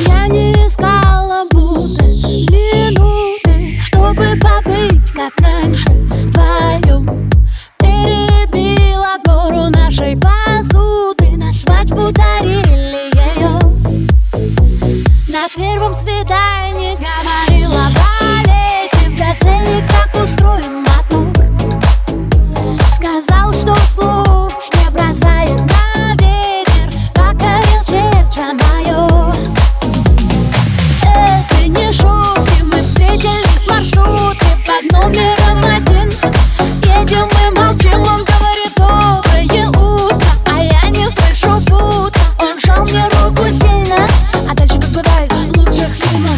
Я не искала будто минуты, чтобы побыть как раньше вдвоем. Перебила гору нашей посуды, на свадьбу дарили ее. На первом свидании говорила балете, в газели как устроен мотор. Сказал, что вслух не бросает на ветер, покорил сердце мое. Это не шутки, мы встретились в маршрутке под номером 1. Едем и молчим, он говорит доброе утро, а я не слышу будто. Он жал мне руку сильно, а дальше как бывает в лучших фильмах.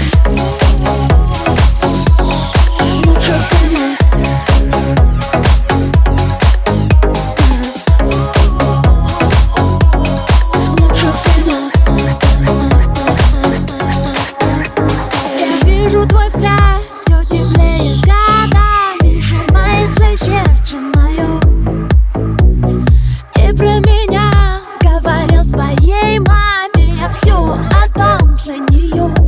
Вижу твой взгляд, все теплее с годами, сжимается сердце мое. И про меня говорил своей маме, я все отдам за нее.